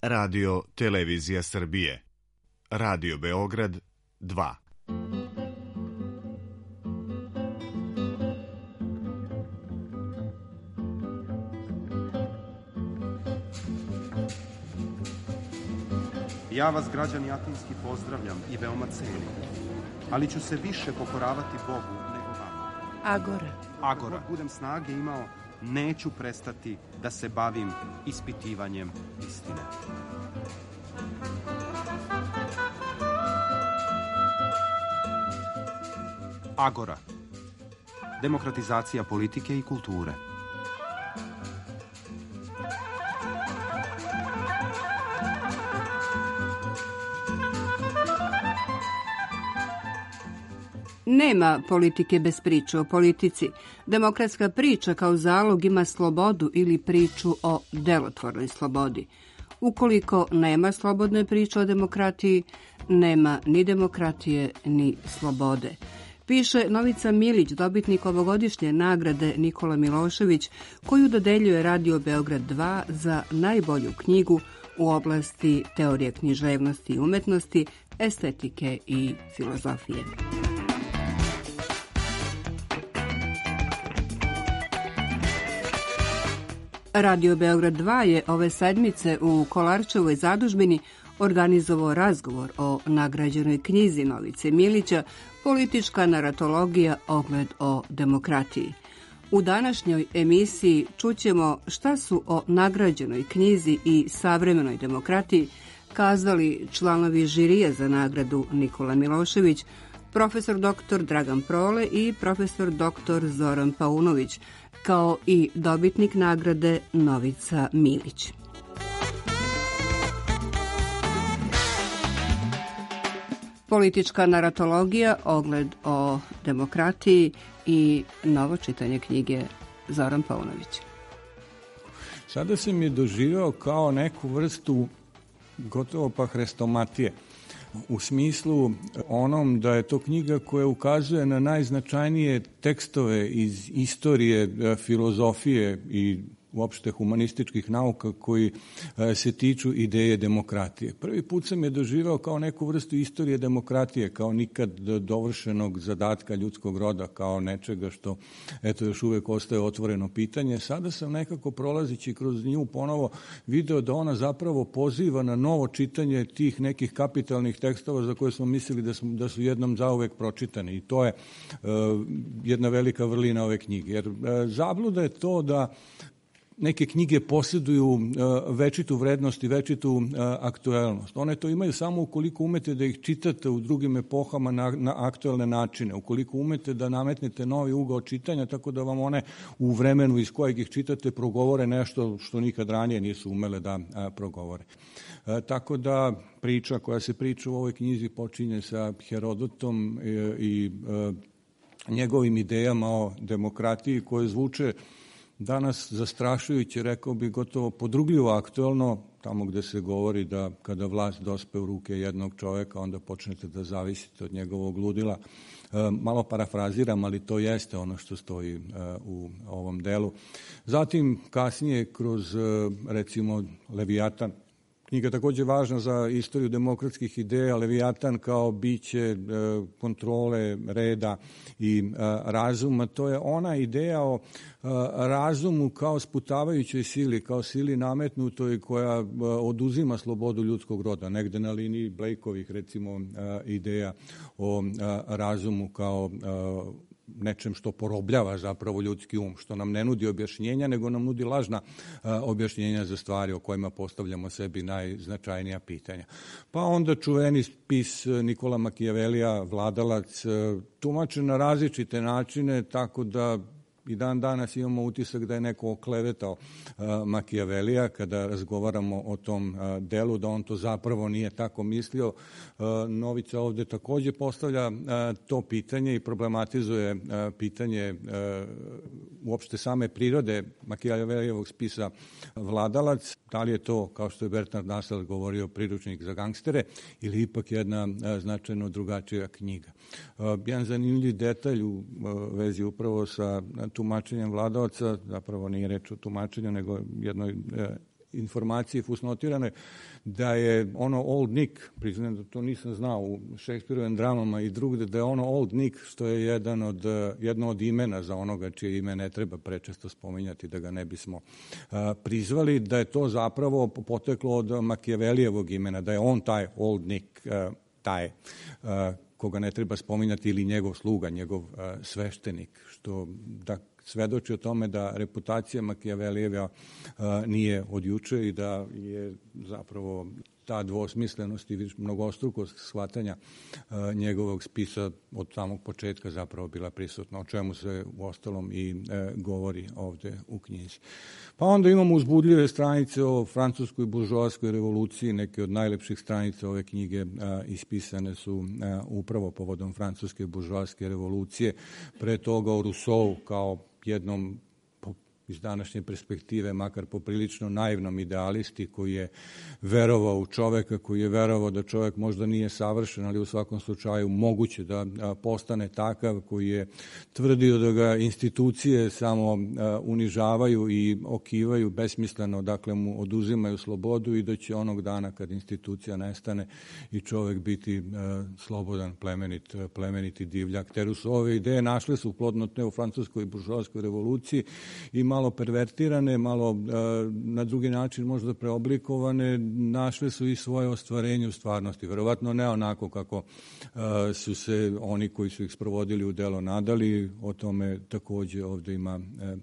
Radio Televizija Srbije. Radio Beograd 2. Ja vas, građani Atinski, pozdravljam i veoma cenim, ali ću se više pokoravati Bogu nego vama. Agora. Dok budem snage imao, neću prestati da se bavim ispitivanjem istine. Agora. Demokratizacija politike i kulture. Nema politike bez priče o politici. Demokratska priča kao zalog ima slobodu ili priču o delotvornoj slobodi. Ukoliko nema slobodne priče o demokratiji, nema ni demokratije ni slobode. Piše Novica Milić, dobitnik ovogodišnje nagrade Nikola Milošević, koju dodeljuje Radio Beograd 2 za najbolju knjigu u oblasti teorije književnosti i umetnosti, estetike i filozofije. Radio Beograd 2 je ove sedmice u Kolarčevoj zadužbini organizovao razgovor o nagrađenoj knjizi Novice Milića Politička naratologija, ogled o demokratiji. U današnjoj emisiji čućemo šta su o nagrađenoj knjizi i savremenoj demokratiji kazali članovi žirija za nagradu Nikola Milošević, profesor dr. Dragan Prole i profesor dr. Zoran Paunović, kao i dobitnik nagrade Novica Milić. Politička naratologija, ogled o demokratiji i novo čitanje knjige Zoran Paunović. Sada sam je doživeo kao neku vrstu gotovo pa hrestomatije. U smislu onom da je to knjiga koja ukazuje na najznačajnije tekstove iz istorije, filozofije i uopšte humanističkih nauka koji se tiču ideje demokratije. Prvi put sam je doživao kao neku vrstu istorije demokratije, kao nikad dovršenog zadatka ljudskog roda, kao nečega što još uvek ostaje otvoreno pitanje. Sada sam nekako prolazići kroz nju ponovo video da ona zapravo poziva na novo čitanje tih nekih kapitalnih tekstova za koje smo mislili da su jednom zauvek pročitani. I to je jedna velika vrlina ove knjige. Jer zabluda je to da neke knjige posjeduju večitu vrednost i večitu aktuelnost. One to imaju samo ukoliko umete da ih čitate u drugim epohama na aktuelne načine, ukoliko umete da nametnete novi ugao čitanja, tako da vam one u vremenu iz kojeg ih čitate progovore nešto što nikad ranije nisu umele da progovore. Tako da priča koja se priča u ovoj knjizi počinje sa Herodotom i njegovim idejama o demokratiji koje zvuče danas zastrašujuće, rekao bih gotovo podrugljivo aktuelno, tamo gde se govori da kada vlast dospe u ruke jednog čoveka, onda počnete da zavisite od njegovog ludila. Malo parafraziram, ali to jeste ono što stoji u ovom delu. Zatim, kasnije, kroz, recimo, Levijatan, knjiga je takođe važna za istoriju demokratskih ideja, Levijatan kao biće kontrole, reda i razuma. To je ona ideja o razumu kao sputavajućoj sili, kao sili nametnutoj koja oduzima slobodu ljudskog roda. Negde na liniji Blakeovih, recimo, ideja o razumu kao nečem što porobljava zapravo ljudski um, što nam ne nudi objašnjenja, nego nam nudi lažna objašnjenja za stvari o kojima postavljamo sebi najznačajnija pitanja. Pa onda čuveni spis Nikola Makijavelija, Vladalac, tumačen na različite načine, tako da i dan danas imamo utisak da je neko oklevetao Makijavelija kada razgovaramo o tom delu, da on to zapravo nije tako mislio. Novica ovde takođe postavlja to pitanje i problematizuje pitanje uopšte same prirode Makijavelijevog spisa Vladalac. Da li je to, kao što je Bertrand Russell govorio, priručnik za gangstere ili ipak jedna značajno drugačija knjiga. Jedan zanimljiv detalj u vezi upravo sa tumačenjem Vladalaca, zapravo nije reč o tumačenju, nego jednoj informacije fusnotirane, da je ono Old Nick, priznajem da to nisam znao u Šekspirovim dramama i drugde, da je ono Old Nick, što je jedno od imena za onoga čije ime ne treba prečesto spominjati da ga ne bismo prizvali, da je to zapravo poteklo od Makijavelijevog imena, da je on taj Old Nick, taj koga ne treba spominjati, ili njegov sluga, njegov sveštenik, što da svedoči o tome da reputacija Makijavelijeva nije od juče i da je zapravo ta dvosmislenost i mnogostrukost shvatanja njegovog spisa od samog početka zapravo bila prisutna, o čemu se u ostalom i govori ovde u knjizi. Pa onda imamo uzbudljive stranice o francuskoj buržoaskoj revoluciji. Neke od najlepših stranica ove knjige ispisane su upravo povodom francuske buržoaske revolucije. Pre toga o Rousseau kao jednom iz današnje perspektive, makar poprilično naivnom idealisti koji je verovao u čoveka, koji je verovao da čovek možda nije savršen, ali u svakom slučaju moguće da postane takav, koji je tvrdio da ga institucije samo unižavaju i okivaju besmisleno, dakle mu oduzimaju slobodu i da će onog dana kad institucija nestane i čovek biti slobodan, plemeniti divljak. Te Rousseauove ideje našle su plodno tlo u francuskoj buržoaskoj revoluciji i malo pervertirane, malo na drugi način možda preoblikovane, našle su i svoje ostvarenje u stvarnosti. Verovatno ne onako kako su se oni koji su ih sprovodili u delo nadali. O tome takođe ovde ima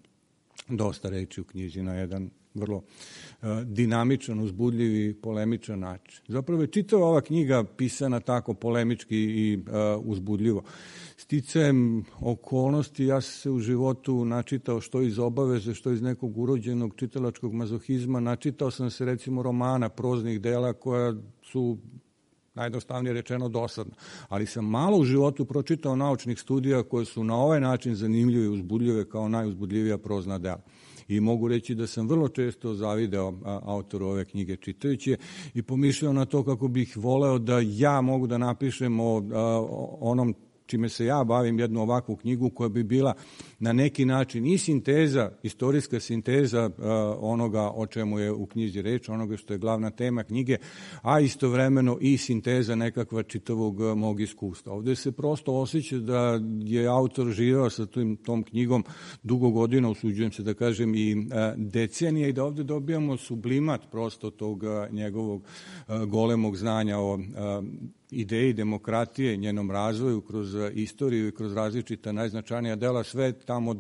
dosta reči u knjizi na jedan vrlo dinamičan, uzbudljiv i polemičan način. Zapravo je čitava ova knjiga pisana tako polemički i uzbudljivo. Sticajem okolnosti ja sam se u životu načitao što iz obaveze, što iz nekog urođenog čitalačkog mazohizma. Načitao sam se recimo romana, proznih dela koja su najjednostavnije rečeno dosadna. Ali sam malo u životu pročitao naučnih studija koje su na ovaj način zanimljive i uzbudljive kao najuzbudljivija prozna dela. I mogu reći da sam vrlo često zavideo autoru ove knjige čitajući i pomišljao na to kako bih voleo da ja mogu da napišem o onom čime se ja bavim, jednu ovakvu knjigu koja bi bila na neki način i sinteza, istorijska sinteza onoga o čemu je u knjizi reč, onoga što je glavna tema knjige, a istovremeno i sinteza nekakva čitavog mog iskustva. Ovde se prosto osjeća da je autor živeo sa tom knjigom dugo godina, usuđujem se da kažem i decenije, i da ovde dobijamo sublimat prosto tog njegovog golemog znanja o ideji demokratije, njenom razvoju kroz istoriju i kroz različita najznačajnija dela, sve tamo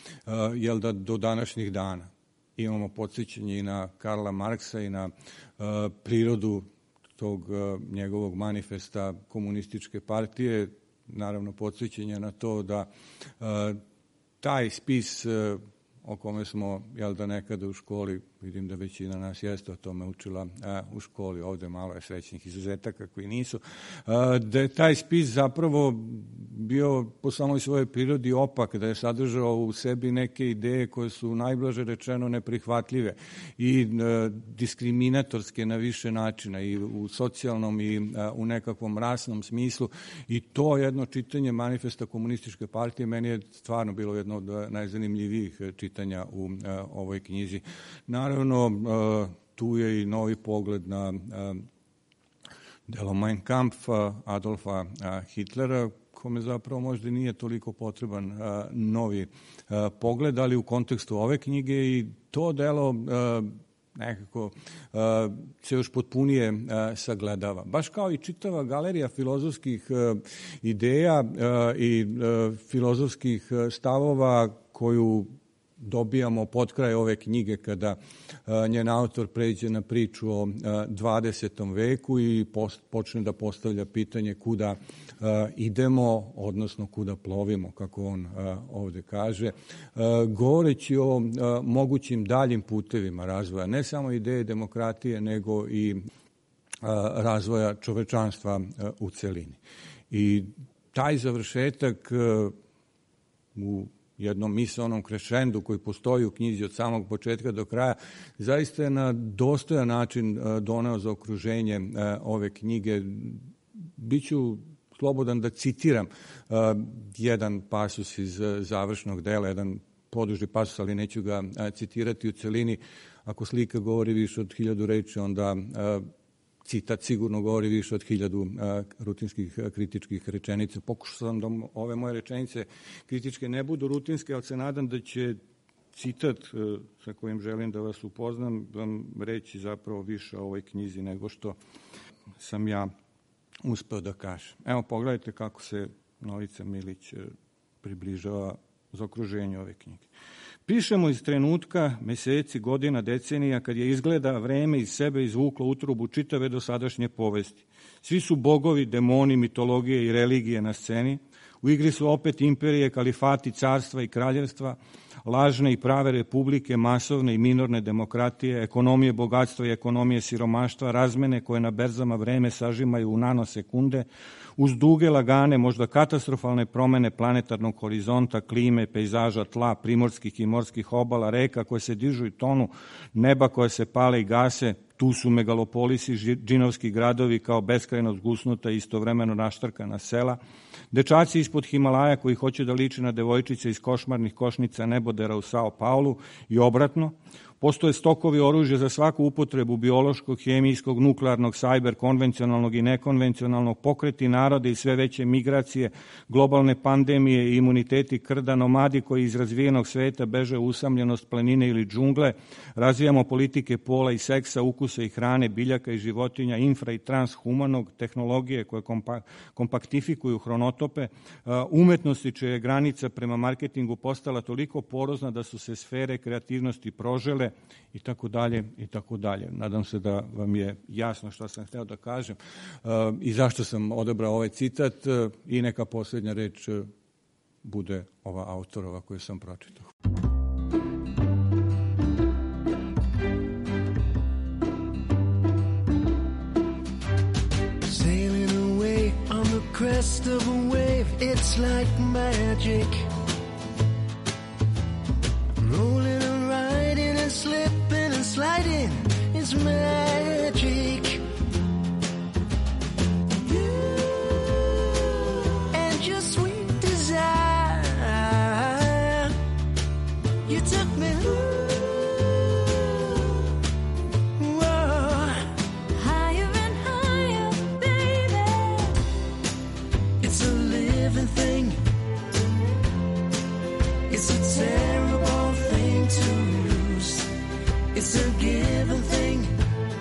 do današnjih dana. Imamo podsjećanje i na Karla Marksa i na prirodu tog njegovog manifesta komunističke partije, naravno podsjećanje na to da taj spis o kome smo, nekada u školi, vidim da većina nas jeste o tome učila u školi, ovde malo je srećnih izuzetaka koji nisu, da je taj spis zapravo bio po samoj svojoj prirodi opak, da je sadržao u sebi neke ideje koje su najblaže rečeno neprihvatljive i diskriminatorske na više načina, i u socijalnom i u nekakvom rasnom smislu, i to jedno čitanje manifesta komunističke partije meni je stvarno bilo jedno od najzanimljivijih čitanja u ovoj knjizi. Naravno, tu je i novi pogled na delo Mein Kampf Adolfa Hitlera, kome zapravo možda nije toliko potreban novi pogled, ali u kontekstu ove knjige i to delo nekako se još potpunije sagledava. Baš kao i čitava galerija filozofskih ideja i filozofskih stavova koju dobijamo pod kraj ove knjige kada njen autor pređe na priču o 20. veku i počne da postavlja pitanje kuda idemo, odnosno kuda plovimo, kako on ovde kaže, govoreći o mogućim daljim putevima razvoja, ne samo ideje demokratije, nego i razvoja čovečanstva u celini. I taj završetak u jednom misaonom krešendu koji postoji u knjizi od samog početka do kraja, zaista je na dostojan način doneo za okruženje ove knjige. Biću slobodan da citiram jedan pasus iz završnog dela, jedan poduži pasus, ali neću ga citirati u celini, ako slika govori više od 1000 reči, onda citat sigurno govori više od 1000 rutinskih kritičkih rečenica. Pokušao sam da ove moje rečenice kritičke ne budu rutinske, ali se nadam da će citat sa kojim želim da vas upoznam vam reći zapravo više o ovoj knjizi nego što sam ja uspeo da kažem. Evo, pogledajte kako se Novica Milić približava zaokruženju ove knjige. Pišemo iz trenutka, meseci, godina, decenija, kad je izgleda vreme iz sebe izvuklo utrobu čitave dosadašnje povesti. Svi su bogovi, demoni, mitologije i religije na sceni. U igri su opet imperije, kalifati, carstva i kraljevstva, lažne i prave republike, masovne i minorne demokratije, ekonomije bogatstva i ekonomije siromaštva, razmene koje na berzama vreme sažimaju u nanosekunde, uz duge, lagane, možda katastrofalne promene planetarnog horizonta, klime, pejzaža, tla, primorskih i morskih obala, reka koje se dižu i tonu, neba koje se pale i gase. Tu su megalopolisi, džinovski gradovi kao beskrajno zgusnuta i istovremeno naštrkana sela, dečaci ispod Himalaja koji hoće da liče na devojčice iz košmarnih košnica nebodera u Sao Paulu i obratno. Postoje stokovi oružja za svaku upotrebu biološkog, hemijskog, nuklearnog, sajber, konvencionalnog i nekonvencionalnog, pokreti narode i sve veće migracije, globalne pandemije i imuniteti krda, nomadi koji iz razvijenog sveta beže u usamljenost planine ili džungle, razvijamo politike pola i seksa, ukusa i hrane, biljaka i životinja, infra i transhumanog, tehnologije koje kompaktifikuju hronotope, umetnosti čija je granica prema marketingu postala toliko porozna da su se sfere kreativnosti prožele, i tako dalje, i tako dalje. Nadam se da vam je jasno što sam hteo da kažem i zašto sam odabrao ovaj citat i neka posljednja reč bude ova autorova koju sam pročitao. Sailing away on the crest of a wave, it's like magic. Rolling and riding and slipping and sliding, it's magic. You and your sweet desire, you took me whoa, higher and higher, baby. It's a living thing. It's a terrible thing to lose. It's a given thing.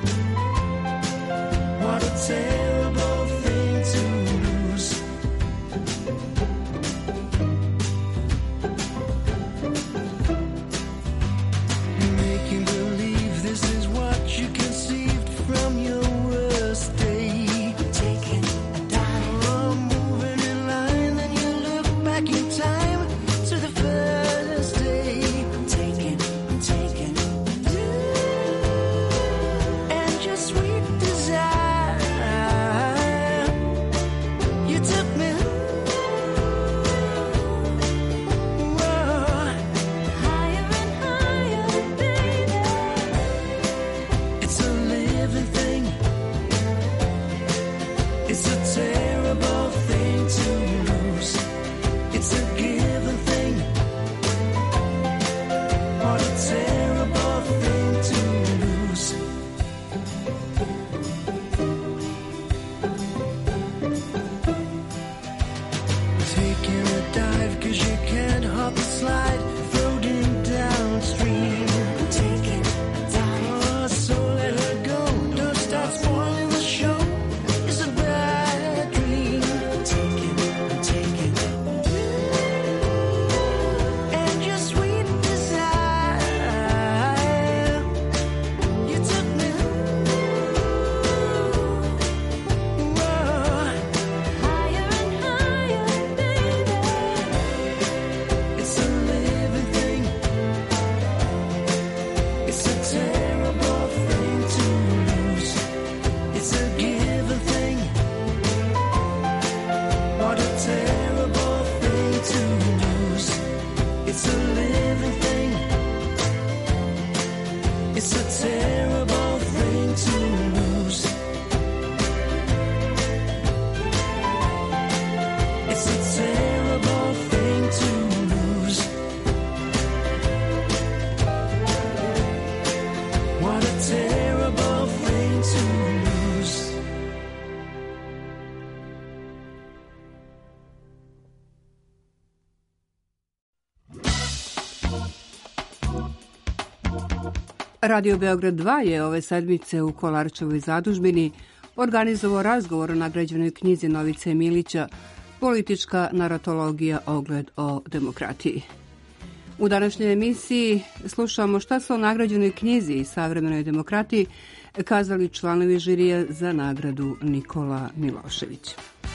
Radio Beograd 2 je ove sedmice u Kolarčevoj zadužbini organizovao razgovor o nagrađenoj knjizi Novice Milića Politička naratologija, ogled o demokratiji. U današnjoj emisiji slušamo šta su o nagrađenoj knjizi i savremenoj demokratiji kazali članovi žirija za nagradu Nikola Milošević.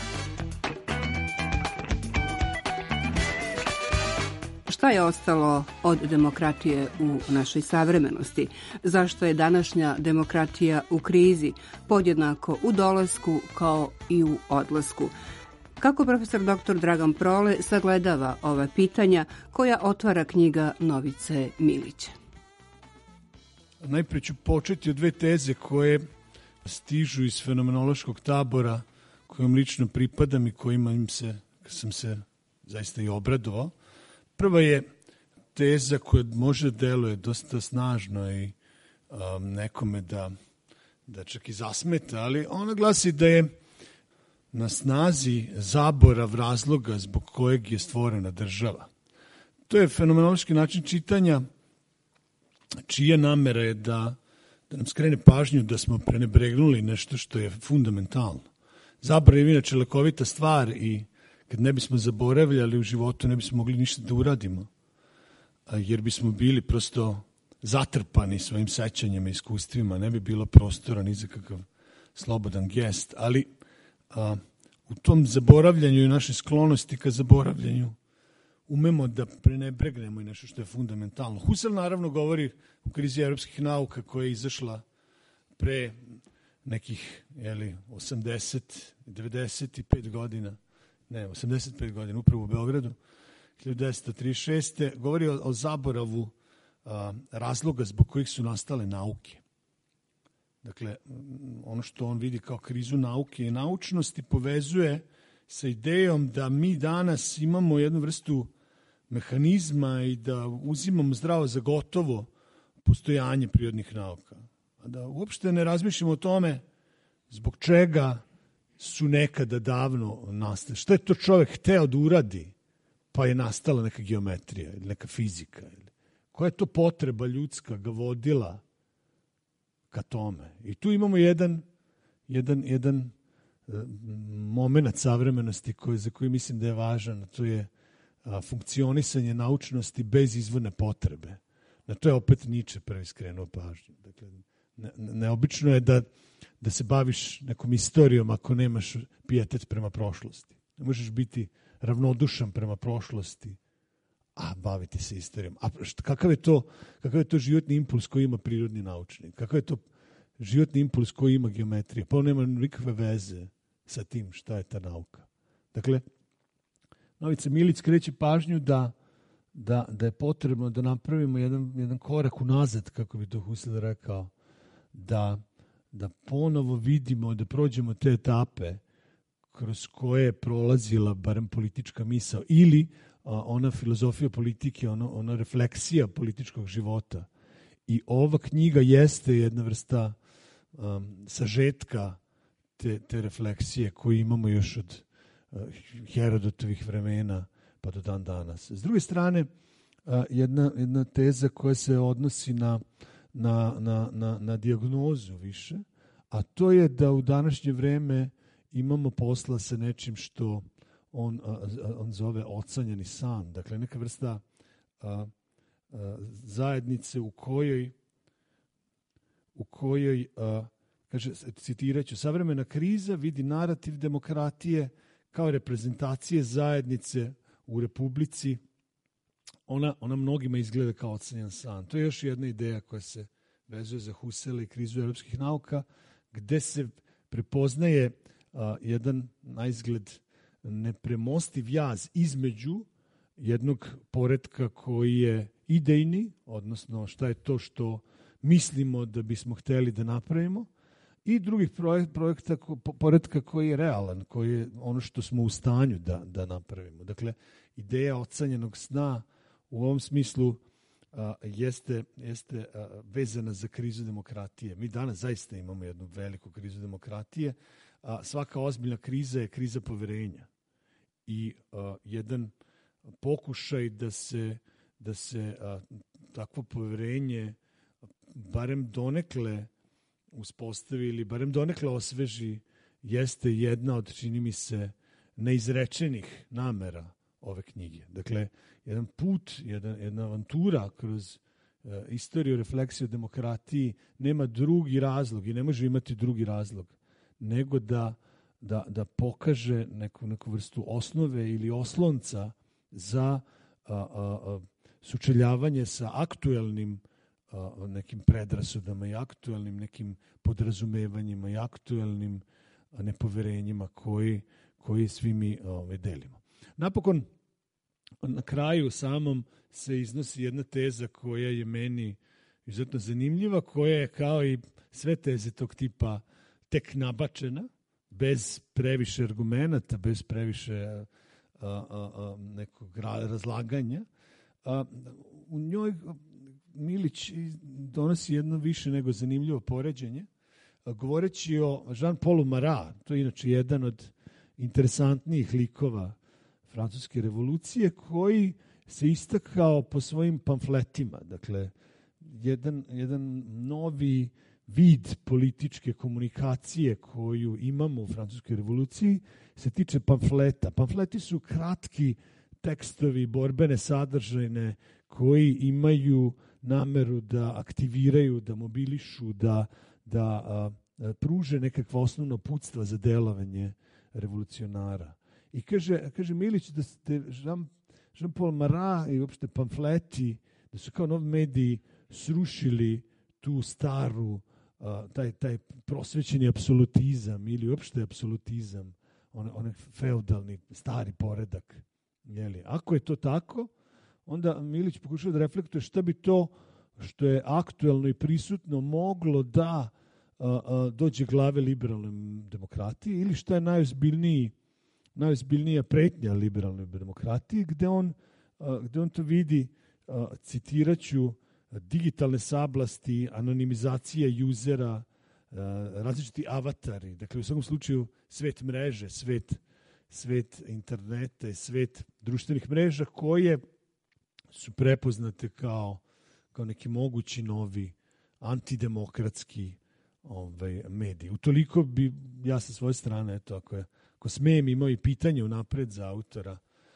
Šta je ostalo od demokratije u našoj savremenosti? Zašto je današnja demokratija u krizi, podjednako u dolasku kao i u odlasku? Kako profesor dr. Dragan Prole sagledava ova pitanja koja otvara knjiga Novice Milića? Najprije ću početi od dve teze koje stižu iz fenomenološkog tabora kojom lično pripadam i kojima sam se zaista i obradovao. Prva je teza koja može da deluje dosta snažno i nekome da čak i zasmeta, ali ona glasi da je na snazi zaborav razloga zbog kojeg je stvorena država. To je fenomenološki način čitanja čija namera je da nam skrene pažnju da smo prenebregnuli nešto što je fundamentalno. Zaborav je inače lekovita stvar i kad ne bismo zaboravljali u životu ne bismo mogli ništa da uradimo, jer bismo bili prosto zatrpani svojim sećanjima i iskustvima, ne bi bilo prostora ni za kakav slobodan gest, ali u tom zaboravljanju i našoj sklonosti ka zaboravljanju umemo da prenebregnemo i nešto što je fundamentalno. Husserl naravno govori u krizi evropskih nauka koja je izašla pre nekih 85 godina, upravo u Beogradu, 1936. govori o zaboravu razloga zbog kojih su nastale nauke. Dakle, ono što on vidi kao krizu nauke i naučnosti povezuje sa idejom da mi danas imamo jednu vrstu mehanizma i da uzimamo zdravo za gotovo postojanje prirodnih nauka. A da uopšte ne razmišljamo o tome zbog čega su nekada davno nastale. Što je to čovjek hteo da uradi, pa je nastala neka geometrija ili neka fizika. Koja je to potreba ljudska ga vodila ka tome. I tu imamo jedan moment savremenosti za koji mislim da je važan, a to je funkcionisanje naučnosti bez izvorne potrebe. Na to je opet Nietzsche prvi skrenuo pažnju. Dakle, neobično je da se baviš nekom istorijom ako nemaš pijetet prema prošlosti. Ne možeš biti ravnodušan prema prošlosti, a baviti se istorijom. A kakav je to životni impuls koji ima prirodni naučnik? Kakav je to životni impuls koji ima geometrija? Pa on nema nikakve veze sa tim šta je ta nauka. Dakle, Novica Milić skreće pažnju da je potrebno da napravimo jedan korak unazad, kako bi to Husserl rekao, da ponovo vidimo, da prođemo te etape kroz koje je prolazila barem politička misao ili ona filozofija politike, ona refleksija političkog života. I ova knjiga jeste jedna vrsta sažetka te refleksije koju imamo još od Herodotovih vremena pa do dan danas. S druge strane, jedna teza koja se odnosi na dijagnozu više, a to je da u današnje vreme imamo posla sa nečim što on zove ocanjeni san. Dakle, neka vrsta zajednice u kojoj kaže, citirat ću, savremena kriza vidi narativ demokratije kao reprezentacije zajednice u republici. Ona mnogima izgleda kao ocanjen san. To je još jedna ideja koja se vezuje za Husserla i krizu evropskih nauka, gde se prepoznaje jedan naizgled nepremostiv jaz između jednog poretka koji je idejni, odnosno šta je to što mislimo da bismo hteli da napravimo, i drugih poretka koji je realan, koji je ono što smo u stanju da napravimo. Dakle, ideja ocanjenog sna u ovom smislu jeste vezana za krizu demokratije. Mi danas zaista imamo jednu veliku krizu demokratije. Svaka ozbiljna kriza je kriza poverenja. I jedan pokušaj da se takvo poverenje barem donekle uspostavi ili barem donekle osveži jeste jedna od, čini mi se, neizrečenih namera ove knjige. Dakle, jedan put, jedna avantura kroz istoriju, refleksiju o demokratiji nema drugi razlog i ne može imati drugi razlog nego da pokaže neku vrstu osnove ili oslonca za sučeljavanje sa aktuelnim nekim predrasudama i aktuelnim nekim podrazumevanjima i aktuelnim nepoverenjima koji svi mi delimo. Napokon, na kraju samom se iznosi jedna teza koja je meni izuzetno zanimljiva, koja je kao i sve teze tog tipa tek nabačena, bez previše argumenata, bez previše nekog razlaganja. U njoj Milić donosi jedno više nego zanimljivo poređenje, govoreći o Jean-Paulu Marat, to je inače jedan od interesantnijih likova francuske revolucije, koji se istakao po svojim pamfletima. Dakle, jedan novi vid političke komunikacije koju imamo u francuskoj revoluciji se tiče pamfleta. Pamfleti su kratki tekstovi, borbene sadržajne, koji imaju nameru da aktiviraju, da mobilišu, da pruže nekakva osnovna uputstva za delovanje revolucionara. I kaže Milić da ste Jean-Paul Marat i uopšte pamfleti, da su kao novi mediji srušili tu staru, taj prosvećeni apsolutizam ili uopšte apsolutizam, onaj feudalni stari poredak. Jeli? Ako je to tako, onda Milić pokušava da reflektuje šta bi to što je aktuelno i prisutno moglo da dođe glave liberalnoj demokratiji ili šta je najozbiljnija pretnja liberalnoj demokratiji, gde on to vidi, citiraću, digitalne sablasti, anonimizacija usera, različiti avatari, dakle u svakom slučaju svet mreže, svet interneta i svet društvenih mreža koje su prepoznate kao neki mogući novi antidemokratski mediji. Utoliko bi ja sa svoje strane, eto, ako smijem, imao i pitanje unapred za autora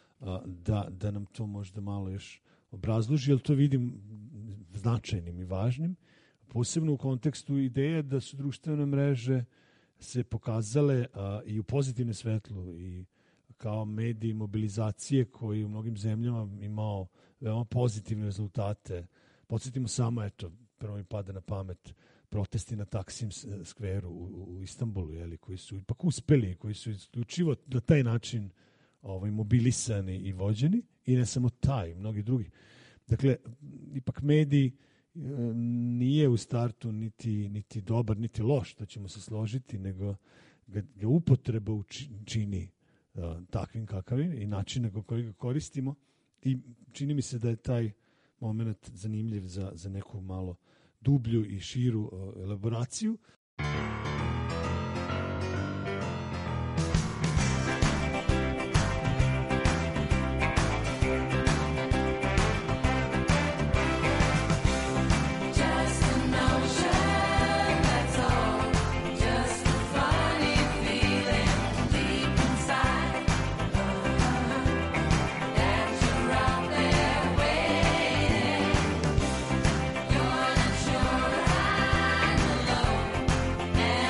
da nam to možda malo još obrazloži, jer to vidim značajnim i važnim, posebno u kontekstu ideje da su društvene mreže se pokazale i u pozitivnom svetlu i kao mediji mobilizacije koji u mnogim zemljama imao veoma pozitivne rezultate. Podsjetimo samo, eto, prvo mi pada na pamet protesti na Taksim skveru u Istanbulu, koji su ipak uspeli, koji su isključivo na taj način mobilisani i vođeni, i ne samo taj, mnogi drugi. Dakle, ipak mediji nije u startu niti dobar, niti loš, to ćemo se složiti, nego ga upotreba čini takvim kakavim i način na koji ga koristimo, i čini mi se da je taj moment zanimljiv za neku malo dublju i širu elaboraciju. Yeah.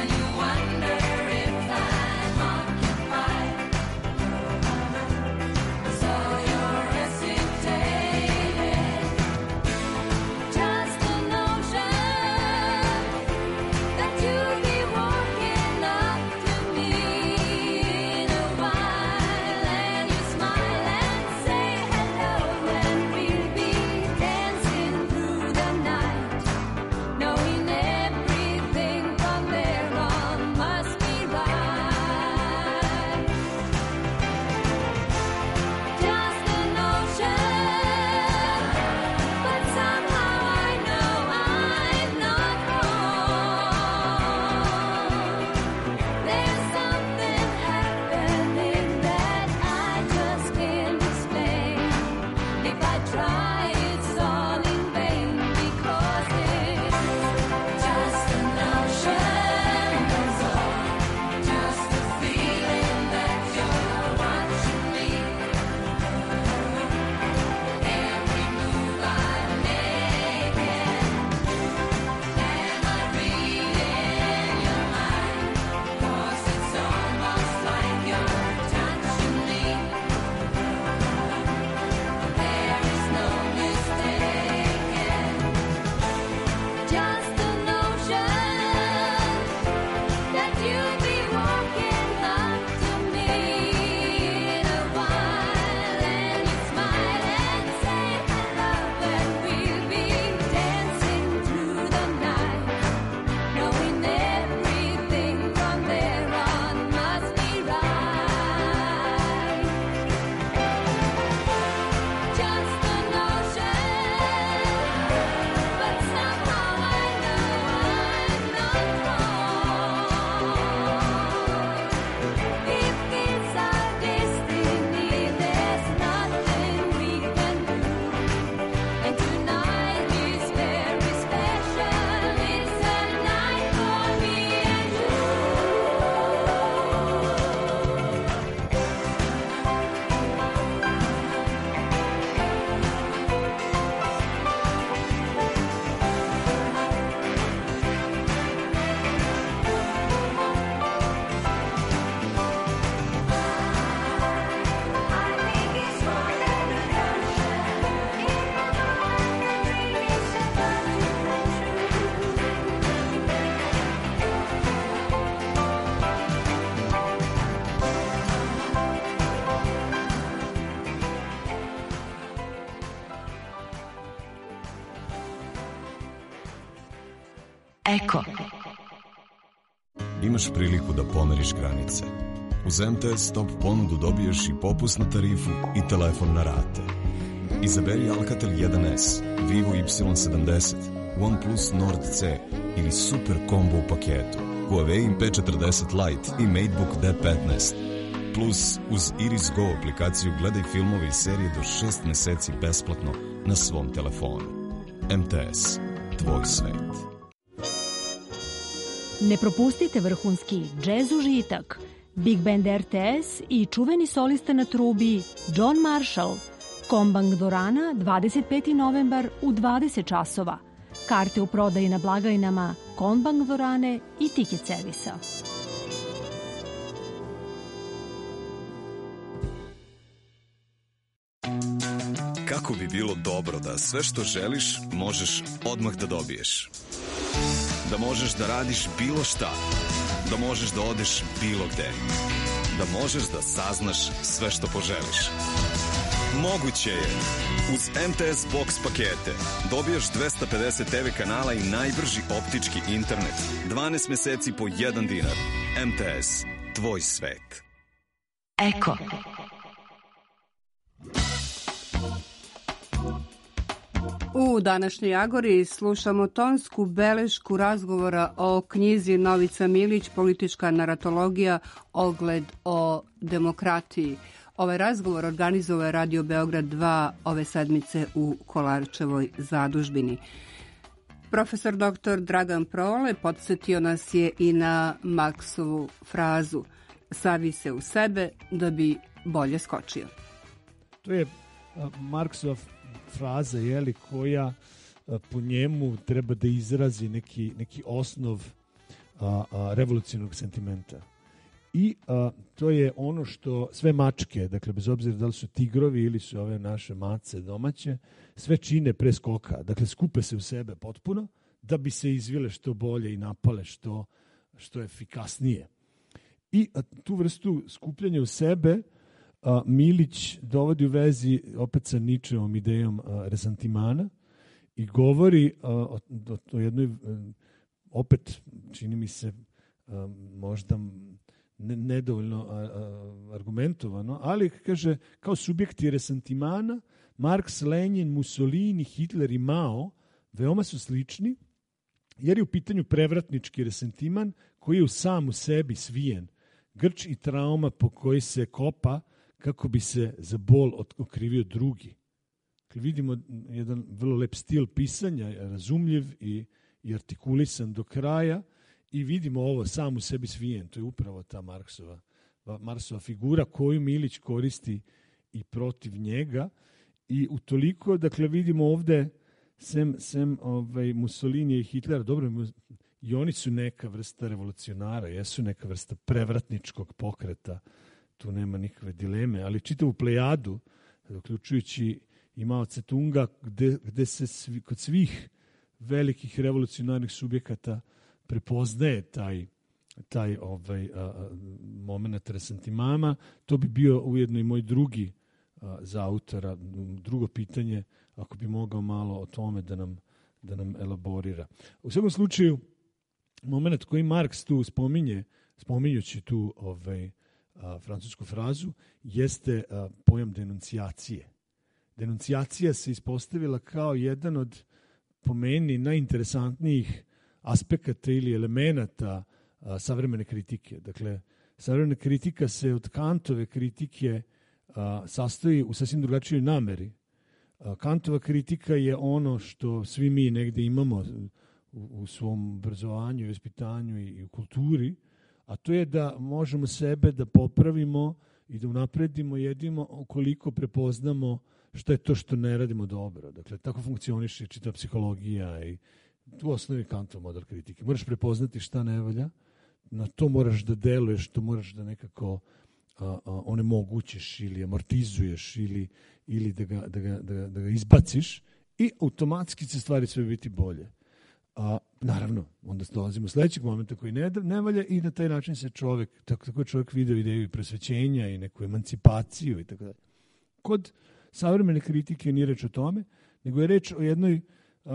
Eko. Imaš priliku da pomeriš granice. Uz MTS Top ponudu dobiješ i popusnu tarifu i telefon na rate. Izaberi Alcatel 1S, Vivo Y70, OnePlus Nord C ili Super Combo u paketu, Huawei P40 Lite i MateBook D15. Plus, uz Iris Go aplikaciju gledaj filmove i serije do 6 meseci besplatno na svom telefonu. MTS, tvoj svet. Ne propustite vrhunski džez užitak, Big Band RTS i čuveni solista na trubi John Marshall. Kombang Dorana 25. novembar u 20 časova. Karte u prodaji na blagajnama Kombang Dorane i Ticket servisa. Kako bi bilo dobro da sve što želiš možeš odmah da dobiješ. Da možeš da radiš bilo šta. Da možeš da odeš bilo gde. Da možeš da saznaš sve što poželiš. Moguće je. Uz MTS Box pakete dobijaš 250 TV kanala i najbrži optički internet. 12 meseci po 1 dinar. MTS, tvoj svet. Eko. U današnjoj Agori slušamo tonsku belešku razgovora o knjizi Novica Milić, politička naratologija, ogled o demokratiji. Ovaj razgovor organizovao je Radio Beograd 2 ove sedmice u Kolarčevoj zadužbini. Profesor dr. Dragan Prole podsjetio nas je i na Marksovu frazu "Savi se u sebe da bi bolje skočio". To je Marksova fraza, koja po njemu treba da izrazi neki osnov revolucionarnog sentimenta. I to je ono što sve mačke, dakle bez obzira da li su tigrovi ili su ove naše mace domaće, sve čine pre skoka. Dakle, skupe se u sebe potpuno da bi se izvile što bolje i napale što efikasnije. I tu vrstu skupljanja u sebe Milić dovodi u vezi opet sa Ničevom idejom resantimana i govori o jednoj, opet čini mi se možda nedovoljno argumentovano, ali kaže kao subjekti resantimana Marks, Lenin, Mussolini, Hitler i Mao veoma su slični jer je u pitanju prevratnički resentiman koji je u samu sebi svijen, grč i trauma po koji se kopa kako bi se za bol okrivio drugi. Vidimo jedan vrlo lep stil pisanja, razumljiv i artikulisan do kraja i vidimo ovo sam u sebi svijen. To je upravo ta Marksova figura koju Milić koristi i protiv njega i utoliko, dakle, vidimo ovde sem Mussolini i Hitlera, dobro, i oni su neka vrsta revolucionara, jesu neka vrsta prevratničkog pokreta, tu nema nikakve dileme, ali čitavu plejadu, uključujući i Mao Tse-tunga, gde se kod svih velikih revolucionarnih subjekata prepoznaje taj moment resantimana. To bi bio ujedno i moj drugi za autora, drugo pitanje, ako bi mogao malo o tome da nam elaborira. U svakom slučaju, moment koji Marks tu spominjući tu francusku frazu, jeste pojam denuncijacije. Denuncijacija se ispostavila kao jedan od, po meni, najinteresantnijih aspekata ili elemenata savremene kritike. Dakle, savremena kritika se od Kantove kritike sastoji u sasvim drugačijoj nameri. Kantova kritika je ono što svi mi negde imamo u svom obrazovanju i vaspitanju i u kulturi, a to je da možemo sebe da popravimo i da unapredimo jedino ukoliko prepoznamo šta je to što ne radimo dobro. Dakle, tako funkcioniše čitava psihologija i u osnovi Kantov model kritike. Moraš prepoznati šta ne valja, na to moraš da deluješ, to moraš da nekako onemogućiš ili amortizuješ ili da ga izbaciš i automatski će stvari sve biti bolje. Naravno, onda dolazimo u sledećeg momenta koji ne valja i na taj način se tako je čovjek video ideju i prosvećenja i neku emancipaciju i tako dalje. Kod savremene kritike nije reč o tome, nego je reč o jednoj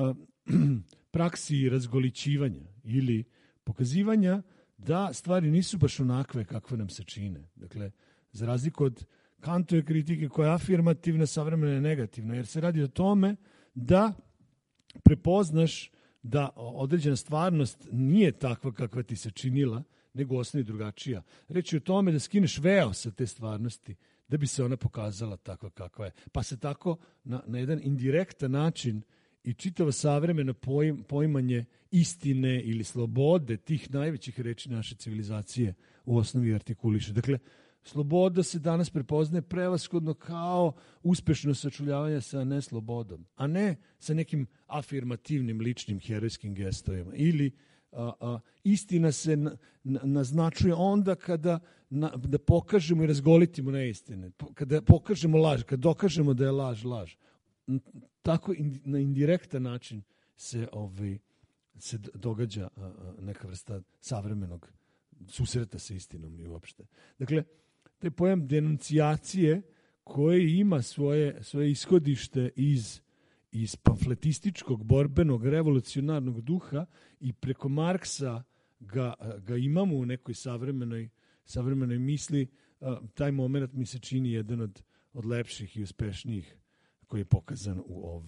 praksi razgolićivanja ili pokazivanja da stvari nisu baš onakve kakve nam se čine. Dakle, za razliku od Kantove kritike koja je afirmativna, savremena je negativna, jer se radi o tome da prepoznaš da određena stvarnost nije takva kakva ti se činila, nego u osnovi drugačija. Reč je o tome da skineš veo sa te stvarnosti, da bi se ona pokazala takva kakva je. Pa se tako na jedan indirektan način i čitavo savremeno poimanje istine ili slobode tih najvećih reči naše civilizacije u osnovi artikuliše. Dakle, sloboda se danas prepoznaje prevashodno kao uspešno sačuljavanje sa neslobodom, a ne sa nekim afirmativnim ličnim herojskim gestovima. Ili istina se naznačuje onda kada da pokažemo i razgolitimo neistine, kada pokažemo laž, kada dokažemo da je laž laž. Tako na indirektan način se događa neka vrsta savremenog susreta sa istinom i uopšte. Dakle, taj pojam denuncijacije koji ima svoje ishodište iz pamfletističkog, borbenog, revolucionarnog duha i preko Marksa ga imamo u nekoj savremenoj misli. Taj moment mi se čini jedan od lepših i uspešnijih koji je pokazan u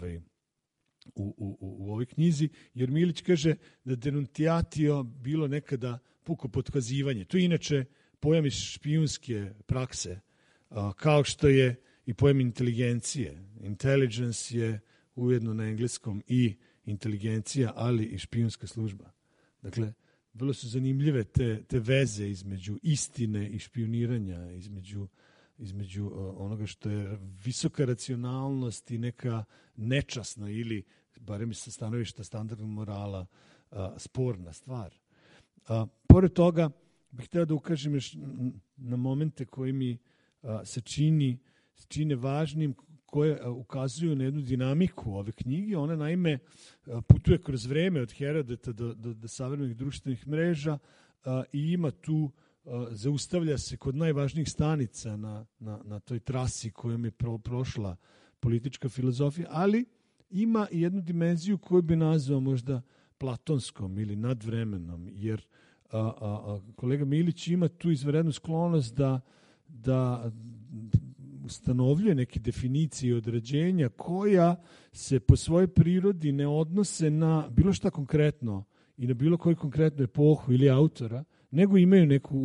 ovoj knjizi, jer Milić kaže da denunciatio bilo nekada puko potkazivanje. To je inače pojam iz špijunske prakse, kao što je i pojam inteligencije. Intelligence je ujedno na engleskom i inteligencija, ali i špijunska služba. Dakle, vrlo su zanimljive te veze između istine i špijuniranja, između onoga što je visoka racionalnost i neka nečasna ili, barem sa stanovišta standardnog morala, sporna stvar. Pored toga, bih htio da ukažem još na momente koji mi se čine važnim, koje ukazuju na jednu dinamiku ove knjige. Ona naime putuje kroz vreme od Herodota do savremenih društvenih mreža i ima tu, zaustavlja se kod najvažnijih stanica na toj trasi kojom je prošla politička filozofija, ali ima i jednu dimenziju koju bi nazvao možda platonskom ili nadvremenom, jer kolega Milić ima tu izvanrednu sklonost da ustanovljuje neke definicije i određenja koja se po svojoj prirodi ne odnose na bilo šta konkretno i na bilo koju konkretnu epohu ili autora, nego imaju neku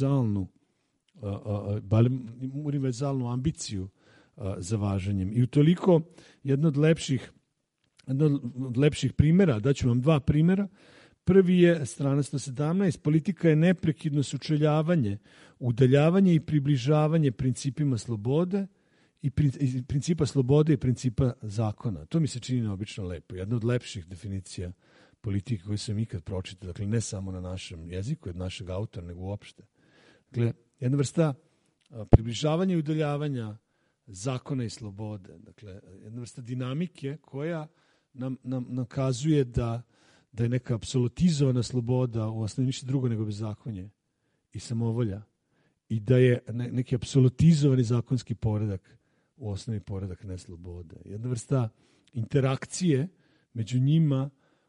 univerzalnu ambiciju za važenjem. I utoliko jedno od lepših primjera, daću vam dva primjera. Prvi je strana 117. Politika je neprekidno sučeljavanje, udaljavanje i približavanje principima slobode i principa slobode i principa zakona. To mi se čini neobično lepo. Jedna od lepših definicija politike koju sam ikad pročitao. Dakle, ne samo na našem jeziku, od našeg autora, nego uopšte. Dakle, jedna vrsta približavanja i udaljavanja zakona i slobode. Dakle, jedna vrsta dinamike koja nam kazuje da je neka apsolutizovana sloboda u osnovi ništa drugo nego bezakonje i samovolja i da je neki apsolutizovani zakonski poredak u osnovi poredak neslobode. Jedna vrsta interakcije među njima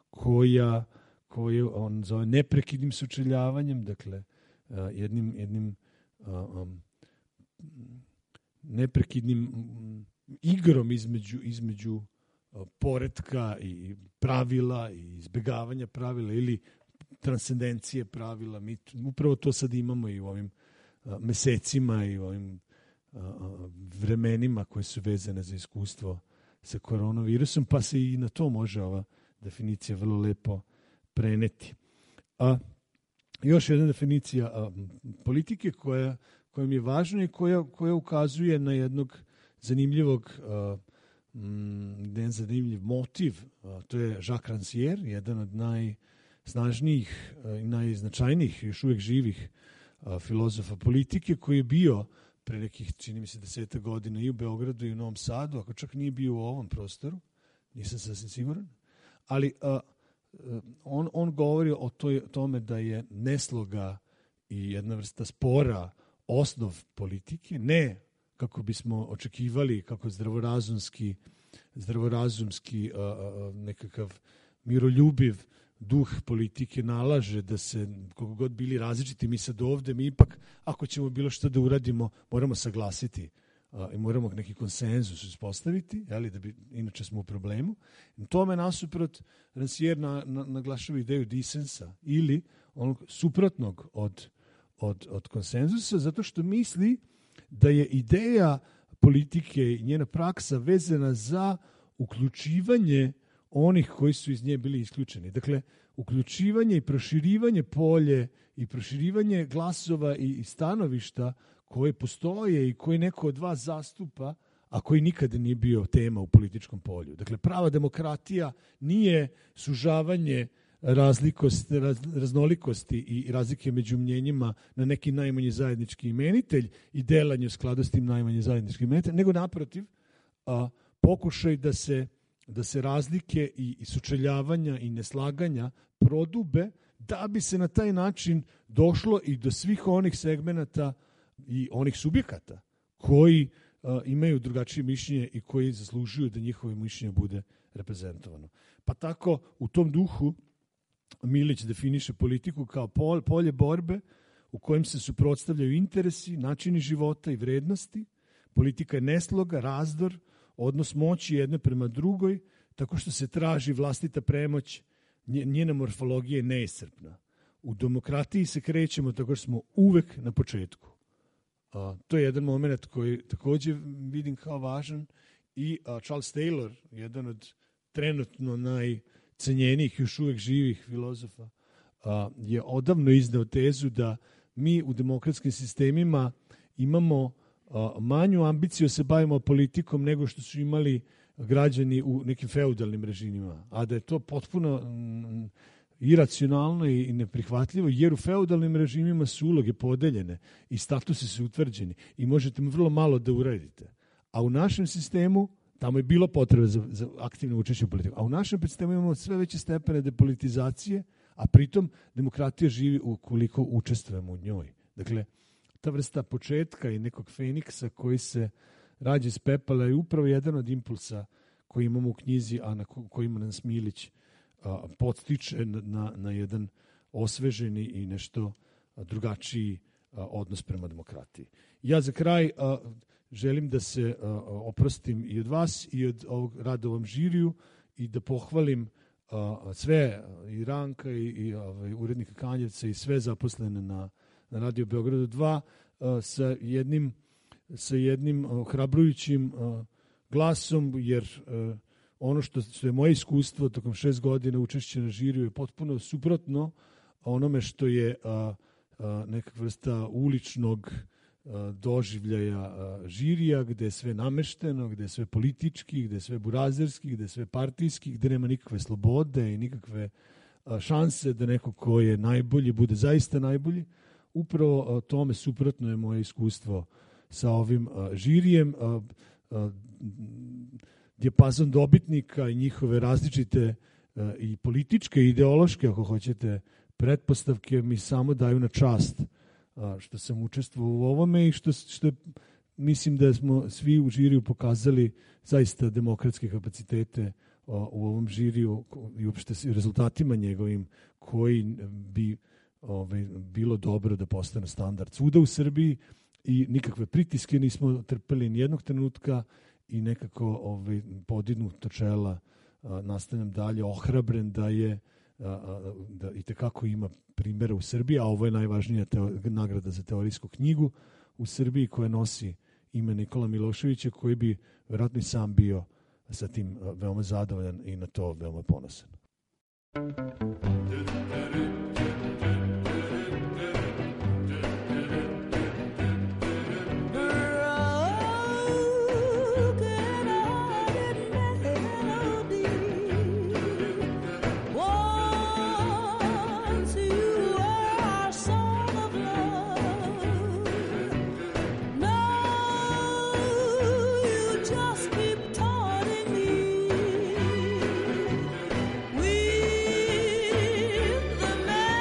koju on zove neprekidnim sučeljavanjem, dakle jednim neprekidnim igrom između poretka i pravila i izbjegavanja pravila ili transcendencije pravila. Mi upravo to sad imamo i u ovim mesecima i u ovim vremenima koje su vezane za iskustvo sa koronavirusom, pa se i na to može ova definicija vrlo lepo preneti. Još jedna definicija politike koja mi je važna i koja ukazuje na jednog zanimljivog zanimljiv motiv, to je Jacques Rancière, jedan od najsnažnijih i najznačajnijih, još uvijek živih filozofa politike, koji je bio pre nekih, čini mi se, 10 godina i u Beogradu i u Novom Sadu, ako čak nije bio u ovom prostoru, nisam sasvim siguran, ali on govori o tome da je nesloga i jedna vrsta spora osnov politike, ne kako bismo očekivali, kako zdravorazumski nekakav miroljubiv duh politike nalaže da se, koliko god bili različiti, mi sad ovde, mi ipak, ako ćemo bilo što da uradimo, moramo saglasiti i moramo neki konsenzus uspostaviti, jeli, da bi, inače smo u problemu. Tome nasuprot Rancière naglašava ideju disensa ili onog suprotnog od konsenzusa, zato što misli da je ideja politike i njena praksa vezana za uključivanje onih koji su iz nje bili isključeni. Dakle, uključivanje i proširivanje polje i proširivanje glasova i stanovišta koje postoje i koje neko od vas zastupa, a koji nikada nije bio tema u političkom polju. Dakle, prava demokratija nije sužavanje raznolikosti i razlike među mnjenjima na neki najmanji zajednički imenitelj i delanje u skladu s tim najmanji zajednički imenitelj, nego naprotiv, pokušaj da se razlike i sučeljavanja i neslaganja prodube da bi se na taj način došlo i do svih onih segmenata i onih subjekata koji imaju drugačije mišljenje i koji zaslužuju da njihovo mišljenje bude reprezentovano. Pa tako u tom duhu Milić definiše politiku kao polje borbe u kojem se suprotstavljaju interesi, načini života i vrednosti. Politika je nesloga, razdor, odnos moći jedne prema drugoj, tako što se traži vlastita premoć, njena morfologija je neiscrpna. U demokratiji se krećemo tako što smo uvek na početku. To je jedan moment koji također vidim kao važan i Charles Taylor, jedan od trenutno najcenjenijih još uvek živih filozofa, je odavno izneo tezu da mi u demokratskim sistemima imamo manju ambiciju se bavimo politikom nego što su imali građani u nekim feudalnim režimima, a da je to potpuno iracionalno i neprihvatljivo, jer u feudalnim režimima su uloge podeljene i statusi su utvrđeni i možete vrlo malo da uradite. A u našem sistemu, tamo je bilo potrebe za aktivno učešće u politiku, a u našem sistemu imamo sve veće stepene depolitizacije, a pritom demokratija živi ukoliko učestvujemo u njoj. Dakle, ta vrsta početka i nekog feniksa koji se rađa iz pepela je upravo jedan od impulsa koji imamo u knjizi, a na kojima nas Milić podstiče na jedan osveženi i nešto drugačiji odnos prema demokratiji. Ja za kraj želim da se oprostim i od vas i od ovog rada u ovom žiriju i da pohvalim sve i Ranka i urednika Kanjevca i sve zaposlene na Radio Beogradu 2 sa jednim ohrabrujućim glasom, jer ono što je moje iskustvo tokom 6 godina učešća na žiriju je potpuno suprotno onome što je nekakva vrsta uličnog doživljaja žirija, gde je sve namešteno, gde je sve politički, gde je sve burazerski, gde je sve partijski, gde nema nikakve slobode i nikakve šanse da neko ko je najbolji bude zaista najbolji. Upravo tome suprotno je moje iskustvo sa ovim žirijem. Dijapazon dobitnika i njihove različite i političke i ideološke, ako hoćete, pretpostavke mi samo daju na čast što sam učestvovao u ovome i što mislim da smo svi u žiriju pokazali zaista demokratske kapacitete u ovom žiriju i uopšte rezultatima njegovim koji bi bilo dobro da postane standard svuda u Srbiji i nikakve pritiske nismo trpeli nijednog trenutka i nekako podignuto čela nastavljam dalje, ohrabren da itekako ima primjera u Srbiji, a ovo je najvažnija nagrada za teorijsku knjigu u Srbiji koja nosi ime Nikola Miloševića, koji bi vjerojatno i sam bio sa tim veoma zadovoljan i na to veoma ponosan. The man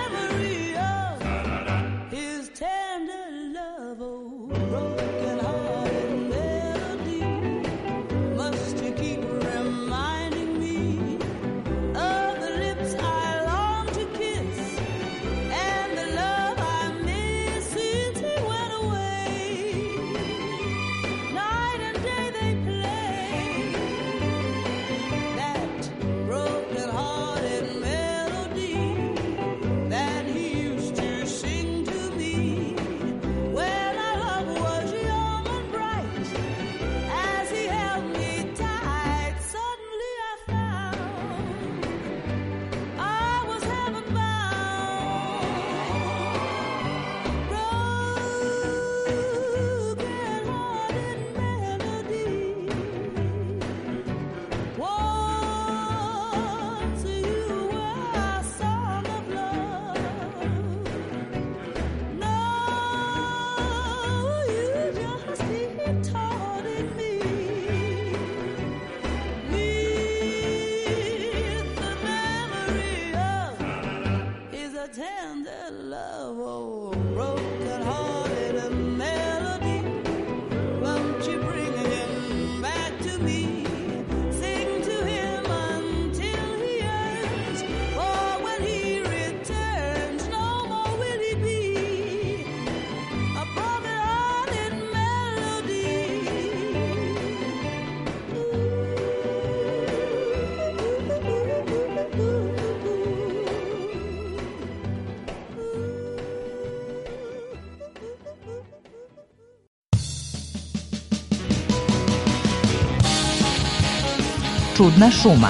Čudna šuma.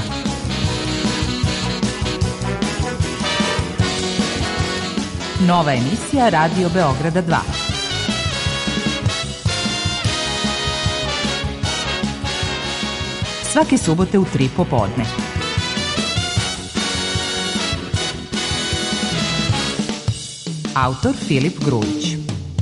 Nova emisija Radio Beograda 2. Svake subote u 3 popodne. Autor Filip Grujić.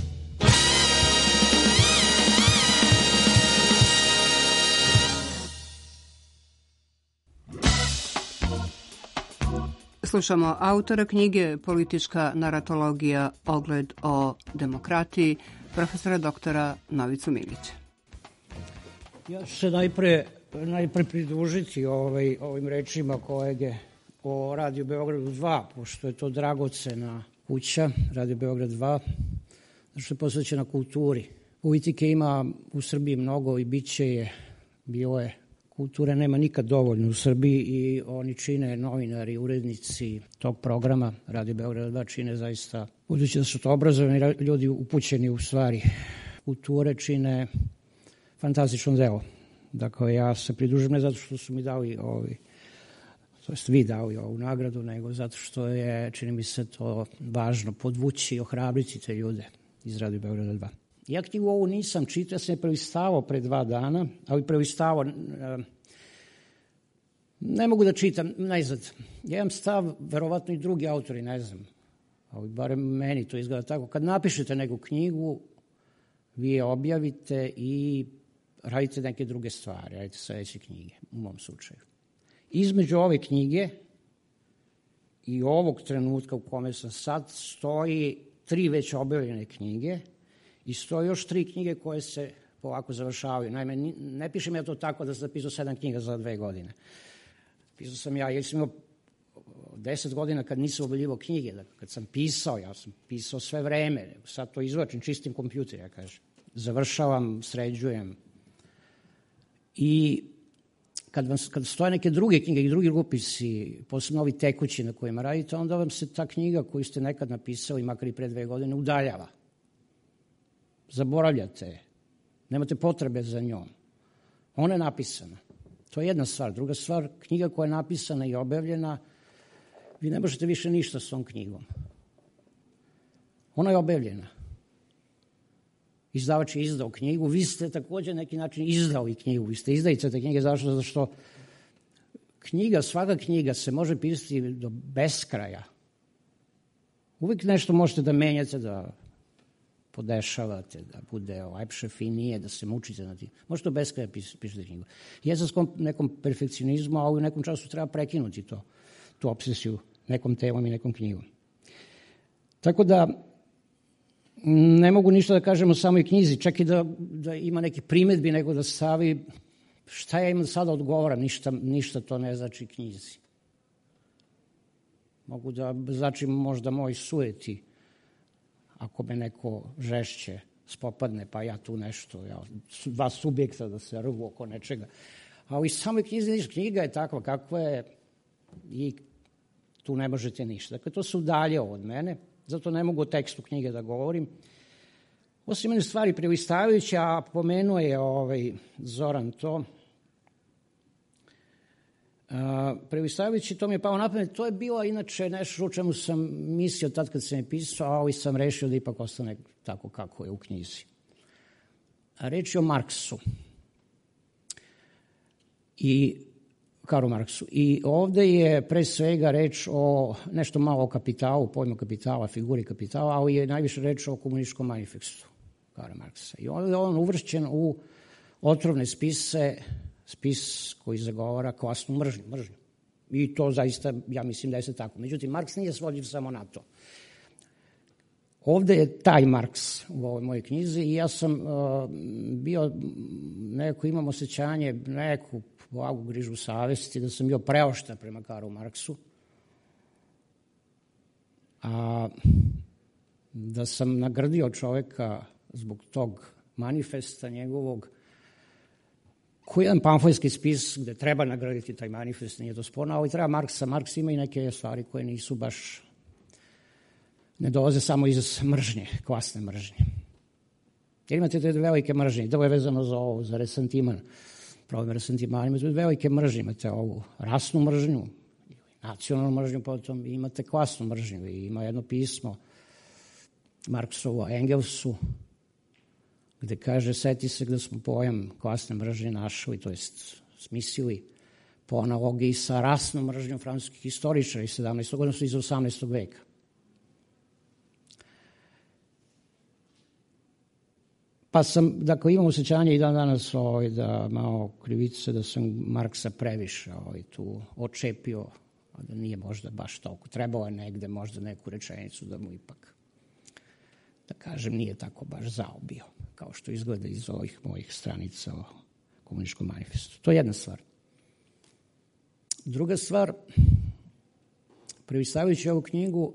Slušamo autora knjige Politička naratologija, ogled o demokratiji, profesora doktora Novicu Milića. Ja ću se najpre pridružiti ovim rečima kolege o Radio Beogradu 2, pošto je to dragocena kuća, Radio Beograd 2, što je posvećena kulturi. Politike ima u Srbiji mnogo i bilo je. Kulture nema nikad dovoljno u Srbiji i oni čine, novinari, urednici tog programa Radio Beograd 2 čine zaista, budući da su to obrazovani ljudi upućeni u stvari kulture, čine fantastično delo. Dakle, ja se pridružim ne zato što su mi dali vi dali ovu nagradu, nego zato što je, čini mi se to važno, podvući i ohrabriti te ljude iz Radio Beograda 2. Ja knjigu ovu nisam čitao, ja sam je prelistavao pre 2 dana, ali prelistavao, ne mogu da čitam najzad. Ja imam stav, verovatno i drugi autori, ne znam, ali barem meni to izgleda tako. Kad napišete neku knjigu, vi je objavite i radite neke druge stvari, radite sledeće knjige, u mom slučaju. Između ove knjige i ovog trenutka u kome sam sad stoji 3 već objavljene knjige i stoji još 3 knjige koje se polako završavaju. Naime, ne pišem ja to tako da sam napisao 7 knjiga za 2 godine. Pisao sam jer sam imao 10 godina kad nisam objavljivao knjige. Dakle, kad sam pisao, ja sam pisao sve vreme. Sad to izvlačim čistim kompjuter, ja kažem. Završavam, sređujem. I kad stoje neke druge knjige i drugi rukopisi, posebno ovi tekući na kojima radite, onda vam se ta knjiga koju ste nekad napisali, makar i pre 2 godine, udaljava. Zaboravljate je. Nemate potrebe za njom. Ona je napisana. To je jedna stvar. Druga stvar, knjiga koja je napisana i objavljena, vi ne možete više ništa s tom knjigom. Ona je objavljena. Izdavač je izdao knjigu, vi ste također na neki način izdali knjigu, vi ste izdajica te knjige, zašto? Zato što svaka knjiga se može pisati do beskraja. Uvijek nešto možete da menjate, da podešavate, da bude lepše, finije, da se mučite na tim. Možete do beskraja pišete knjigu. Jezinskom nekom perfekcionizmu, a u nekom času treba prekinuti tu obsesiju nekom temom i nekom knjigom. Tako da ne mogu ništa da kažem o samoj knjizi, čak i da ima neki primedbi, nego da stavi šta ja imam sada odgovoram, ništa to ne znači knjizi. Mogu da znači možda moj sujeti, ako me neko žešće spopadne, pa ja tu nešto, 2 subjekta da se rvu oko nečega. A u samoj knjizi, knjiga je takva kakva je i tu ne možete ništa. Dakle, to se udaljao od mene. Zato ne mogu o tekstu knjige da govorim. Osim jedne stvari prelistavajući, a pomenuo je Zoran to, prelistavajući, to mi je pao na pamet, to je bilo inače nešto o čemu sam mislio tad kad sam je pisao, ali sam rešio da ipak ostane tako kako je u knjizi. Reč je o Marksu i Karlu Marksu. I ovde je pre svega reč o nešto malo o kapitalu, pojmu kapitala, figuri kapitala, ali je najviše reč o komunističkom manifestu Karla Marksa. I ovde je on uvršćen u otrovne spise, spis koji zagovara klasnu mržnju. I to zaista, ja mislim da je se tako. Međutim, Marks nije svodljiv samo na to. Ovde je taj Marks u ovoj mojoj knjizi i ja sam imam osjećanje, neku blagu grižu savesti, da sam bio preoštar prema Karlu Marksu, a da sam nagrdio čoveka zbog tog manifesta njegovog, koji je jedan pamfletski spis gde treba nagraditi taj manifest, nije to sporno, ali treba Marksa. Marks ima i neke stvari koje nisu baš, ne dolaze samo iz mržnje, klasne mržnje. Jer imate te velike mržnje, to je vezano za ovo, za resentiman. problem resentimana, imate velike mržnje, imate ovu rasnu mržnju, nacionalnu mržnju, potom imate klasnu mržnju. I ima jedno pismo Marksovo Engelsu, gde kaže, seti se da smo pojam klasne mržnje našli, to jest smislili po analogiji sa rasnom mržnjom francuskih istoričara iz 17. odnosno iz 18. veka. Pa sam, dakle, imam osjećanje i danas da malo krivice, da sam Marksa previše tu očepio, a da nije možda baš toliko. Trebalo je negde možda neku rečenicu da mu ipak, da kažem, nije tako baš zaobio, kao što izgleda iz ovih mojih stranica o komunističkom manifestu. To je jedna stvar. Druga stvar, prelistajući ovu knjigu,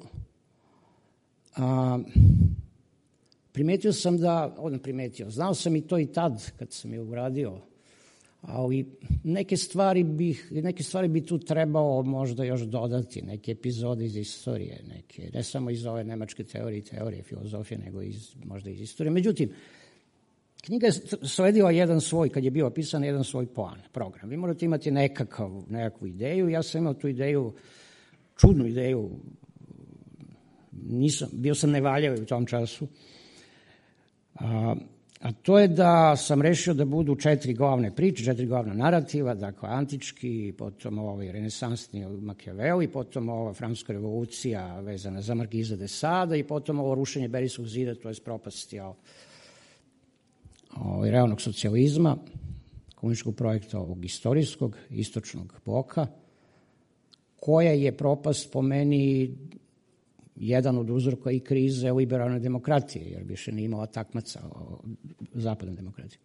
primetio sam znao sam i to i tad kad sam je uradio, ali neke stvari bi tu trebao možda još dodati, neke epizode iz istorije, ne samo iz ove nemačke teorije filozofije, nego možda iz istorije. Međutim, knjiga je sledila jedan svoj, kad je bio opisan, jedan svoj plan, program. Vi morate imati nekakvu ideju. Ja sam imao tu ideju, čudnu ideju, bio sam nevaljav u tom času, a to je da sam rešio da budu 4 glavne priče, 4 glavna narativa, dakle antički, potom renesansni Machiavelli, potom ova francuska revolucija vezana za Markiza de Sada i potom ovo rušenje Berlinskog zida, to je propast realnog socijalizma, komunističkog projekta ovog istorijskog, istočnog bloka, koja je propast po meni jedan od uzroka i krize liberalne demokratije, jer više nije imala takmaca o zapadnoj demokratiji.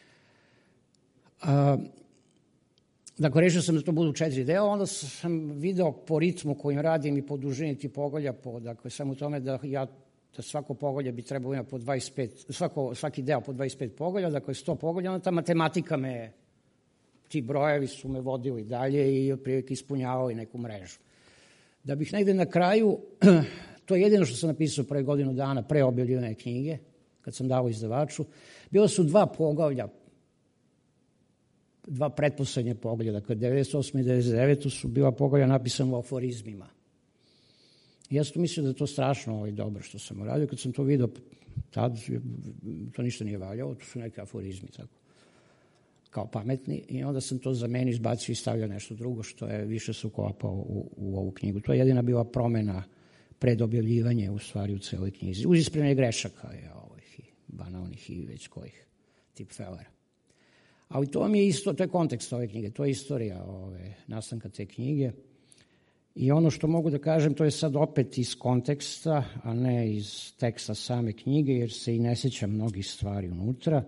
Dakle, rešio sam da to budu 4 dela, onda sam video po ritmu kojim radim i po dužini tih poglavlja, dakle, samo u tome da svako poglavlje bi trebalo imati po 25, svaki deo po 25 poglavlja, dakle 100 poglavlja, onda ta matematika ti brojevi su me vodili dalje i otprilike ispunjavali neku mrežu. Da bih negde na kraju, to je jedino što sam napisao pre godinu dana, pre objavljivane knjige, kad sam dao izdavaču, bilo su 2 poglavlja, 2 pretposlednje poglavlja, dakle 98. i 99. su bila poglavlja napisana u aforizmima. Ja sam mislio da je to strašno dobro što sam uradio. Kad sam to vidio, tad to ništa nije valjalo, to su neki aforizmi, tako, kao pametni, i onda sam to zamenio, izbacio i stavio nešto drugo što je više se uklapao u ovu knjigu. To je jedina bila promena pred objavljivanje u stvari u celoj knjizi. Uz ispravljanje grešaka ovih banalnih i već kojih tipfelera. Ali to vam je isto, to je kontekst ove knjige, to je istorija nastanka te knjige. I ono što mogu da kažem, to je sad opet iz konteksta, a ne iz teksta same knjige, jer se i ne sjećam mnogih stvari unutra.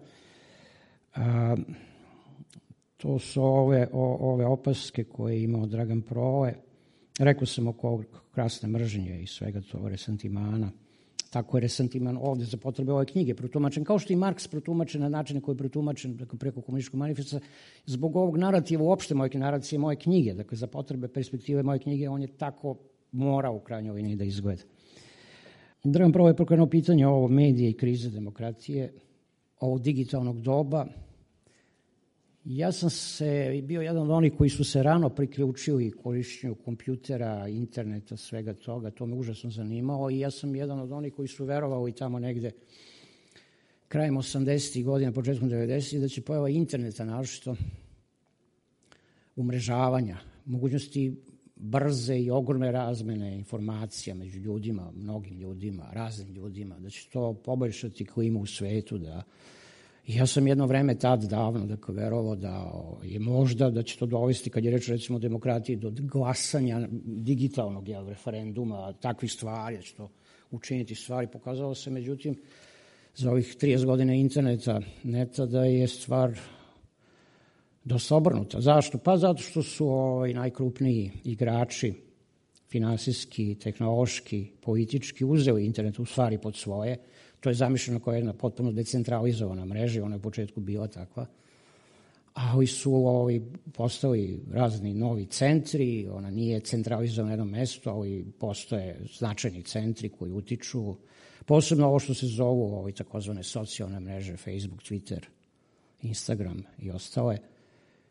To su ove opaske koje je imao Dragan Prole. Rekao sam oko krasne mržnje i svega to resentimana. Tako je resentiman ovde za potrebe ove knjige protumačen, kao što i Marks protumačen na način koji je protumačen preko komunističkog manifesta. Zbog ovog narativa, uopšte naracije moje knjige, dakle za potrebe perspektive moje knjige, on je tako morao u krajnjoj liniji da izgleda. Dragan Prole je pokrenuo pitanje ovo medije i krize demokratije, ovog digitalnog doba. Ja sam bio jedan od onih koji su se rano priključili korišćenju kompjutera, interneta, svega toga. To me užasno zanimalo i ja sam jedan od onih koji su verovali tamo negde krajem 80. godina, početkom 90. da će pojava interneta, naročito umrežavanja, mogućnosti brze i ogromne razmene informacija među ljudima, mnogim ljudima, raznim ljudima, da će to poboljšati klimu u svetu, ja sam jedno vreme tad davno verovao da je možda da će to dovesti, kad je reč recimo o demokratiji, do glasanja digitalnog referenduma, takvih stvari, da će to učiniti stvari. Pokazalo se, međutim, za ovih 30 godina interneta, da je stvar dosta obrnuta. Zašto? Pa zato što su najkrupniji igrači, finansijski, tehnološki, politički, uzeli internet u stvari pod svoje. To je zamišljeno kao jedna potpuno decentralizovana mreža, ona je u početku bila takva, ali su postali razni novi centri, ona nije centralizovana na jednom mestu, ali postoje značajni centri koji utiču, posebno ovo što se zovu takozvane socijalne mreže, Facebook, Twitter, Instagram i ostale.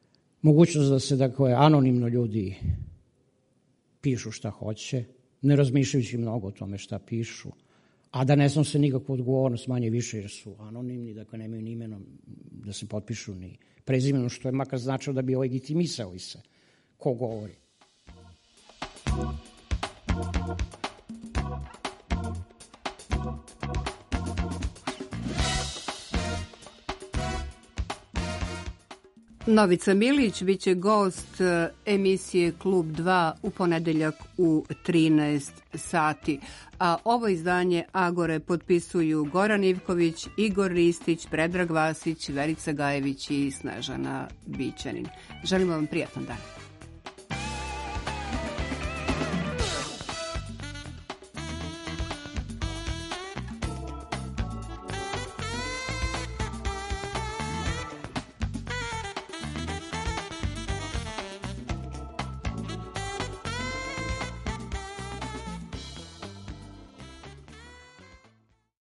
mogućnost da se, dakle, anonimno ljudi pišu šta hoće, ne razmišljajući mnogo o tome šta pišu, a da ne snose nikakvu odgovornost, manje više, jer su anonimni, dakle, nemaju ni imenom da se potpišu, ni prezimenom, što je makar značilo da bi legitimisali se ko govori. Novica Milić biće gost emisije Klub 2 u ponedeljak u 13 sati. A ovo izdanje Agore potpisuju Goran Ivković, Igor Ristić, Predrag Vasić, Verica Gajević i Snežana Bićanin. Želim vam prijatan dan.